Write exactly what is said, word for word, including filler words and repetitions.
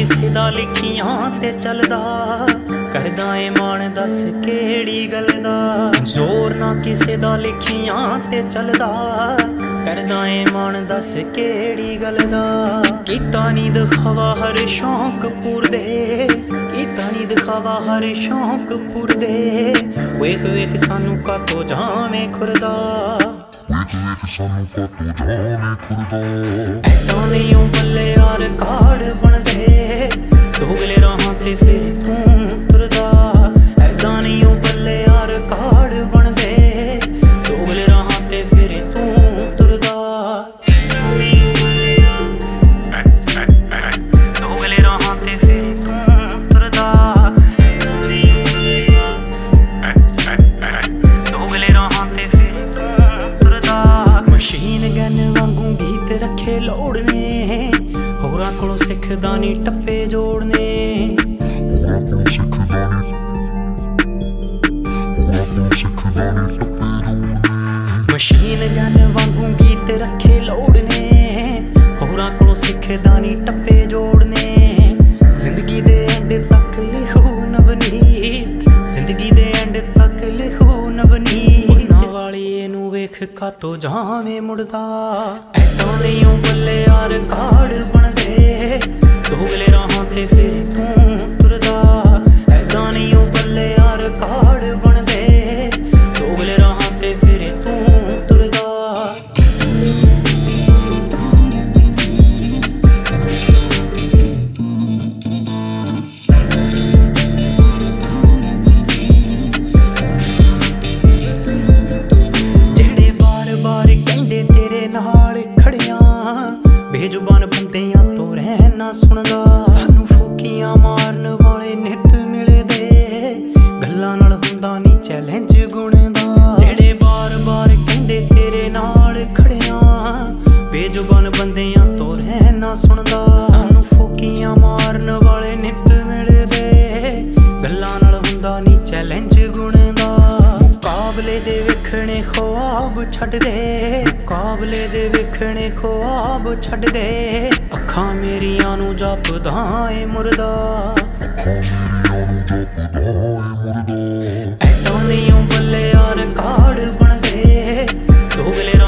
ਕਿਸੇ ਦਾ ਲਿਖੀਆਂ ਤੇ ਚੱਲਦਾ, ਕਰਦਾ ਏ ਮਾਣ ਦੱਸ ਕਿਹੜੀ ਗੱਲ ਦਾ। ਜ਼ੋਰ ਨਾ ਕਿਸੇ ਦਾ ਲਿਖੀਆਂ ਤੇ ਚੱਲਦਾ, ਕਰਦਾ ਏ ਮਾਣ ਦੱਸ ਕਿਹੜੀ ਗੱਲ ਦਾ। ਕੀਤਾ ਨੀ ਦਿਖਾਵਾ ਹਰ ਸ਼ੌਂਕ ਪੂਰਦੇ, ਕੀਤਾ ਨੀ ਦਿਖਾਵਾ ਹਰ ਸ਼ੌਂਕ ਪੂਰਦੇ। ਵੇਖ ਵੇਖ ਸਾਨੂੰ ਕਾਤੋਂ ਜਾਵੇਂ ਖੁਰਦਾ, ਵੇਖ ਵੇਖ ਸਾਨੂੰ ਕਾਤੋਂ ਜਾਵੇਂ ਖੁਰਦਾ। ਐਦਾਂ ਨਹੀਂ ਓ ਬੱਲੇ ਯਾਰ ਕਾੜ ਬਣਦੇ, ਦੋਗਲੇ ਰਾਹਾਂ ਤੇ ਫਿਰ ਤੂੰ ਤੁਰਦਾ। ਐਦਾਂ ਨਹੀਂ ਓ ਬੱਲੇ ਯਾਰ ਕਾੜ ਬਣਦੇ, ਦੋਗਲੇ ਰਾਹਾਂ ਤੇ ਫਿਰ ਤੂੰ ਤੁਰਦਾ। ਦੋਗਲੇ ਰਾਹਾਂ ਤੇ ਫਿਰ ਤੂੰ ਤੁਰਦਾ, ਦੋਗਲੇ ਰਾਹਾਂ ਤੇ ਫਿਰ ਤੂੰ ਤੁਰਦਾ। ਮਸ਼ੀਨ ਗਨ ਵਾਂਗੂ ਗੀਤ ਰੱਖੇ ਲੋੜ ਨੇ, ਹੋਰਾਂ ਕੋਲੋਂ ਸਿੱਖਦਾ ਨੀ ਟੱਪੇ ਜੋੜਨੇ। ਹੋਰਾਂ ਕੋਲੋਂ ਸਿੱਖਦਾ ਨੀ, ਹੋਰਾਂ ਕੋਲੋਂ ਸਿੱਖਦਾ ਨੀ ਟੱਪੇ ਜੋੜਨੇ। ਮਸ਼ੀਨ ਗਨ ਵਾਂਗੂ ਗੀਤ ਰੱਖੇ ਲੋੜ ਨੇ, ਹੋਰਾਂ ਕੋਲੋਂ ਸਿੱਖਦਾ ਨੀ ਟੱਪੇ ਜੋੜਨੇ। ਜ਼ਿੰਦਗੀ ਦੇ ਐਂਡ ਤੱਕ ਲਿਖੂ ਨਵਨੀਤ, ਜ਼ਿੰਦਗੀ ਦੇ ਐਂਡ ਤੱਕ ਲਿਖੂ ਨਵਨੀਤ। ਉਹਨਾਂ ਵਾਲੀ ਇਹਨੂੰ ਵੇਖ ਕਾਤੋਂ ਜਾਵੇਂ ਮੁੜਦਾ। ਐਦਾਂ ਨਹੀਂ ਓ ਬੱਲੇ ਯਾਰ ਕਾੜ ਬਣਦੇ, ਦੋਗਲੇ ਰਾਹਾਂ ਤੇ ਫਿਰ ਤੂੰ ਤੁਰਦਾ। ਐਦਾਂ ਨਹੀਂ ਓ ਬੱਲੇ ਯਾਰ ਕਾੜ ਬਣਦੇ, ਦੋਗਲੇ ਰਾਹਾਂ ਤੇ ਫਿਰ ਤੂੰ ਤੁਰਦਾ। ਜਿਹੜੇ ਬਾਰ ਬਾਰ ਕਹਿੰਦੇ ਤੇਰੇ ਨਾਲ ਖੜਿਆਂ, ਬੇਜ਼ੁਬਾਨ ਬੰਦਿਆਂ ਤੋਂ ਰਹਿ ਨਾ ਸੁਣਦਾ। ਸਾਨੂੰ ਫੂਕੀਆਂ ਮਾਰਨ ਵਾਲੇ ਨਿੱਤ ਮਿਲਦੇ, ਗੱਲਾਂ ਨਾਲ ਹੁੰਦਾ ਨੀ ਚੈਲੰਜ ਗੁਣ ਦਾ। ਜਿਹੜੇ ਬਾਰ ਬਾਰ ਕਹਿੰਦੇ ਤੇਰੇ ਨਾਲ ਖੜਿਆਂ, ਬੇਜ਼ੁਬਾਨ ਬੰਦਿਆਂ ਤੋਂ ਰਹਿ ਨਾ ਸੁਣਦਾ। ਸਾਨੂੰ ਫੂਕੀਆਂ ਮਾਰਨ ਵਾਲੇ ਨਿੱਤ ਮਿਲਦੇ, ਗੱਲਾਂ ਨਾਲ ਹੁੰਦਾ ਨੀ ਚੈਲੰਜ ਗੁਣ ਦਾ। ਮੁਕਾਬਲੇ ਦੇ ਵੇਖਣੇ ਖੁਆਬ ਛੱਡ ਦੇ, ਮੁਕਾਬਲੇ ਦੇ ਵੇਖਣੇ ਖੁਆਬ ਛੱਡ ਦੇ। ਅੱਖਾਂ ਮੇਰੀਆਂ ਨੂੰ ਜਪਦਾ ਏ ਮੁਰਦਾ, ਅੱਖਾਂ ਮੇਰੀਆਂ ਨੂੰ ਜਪਦਾ ਏ ਮੁਰਦਾ। ਐਦਾਂ ਨਹੀਂ ਓ ਬੱਲੇ ਯਾਰ ਕਾੜ ਬਣਦੇ, ਦੋਗਲੇ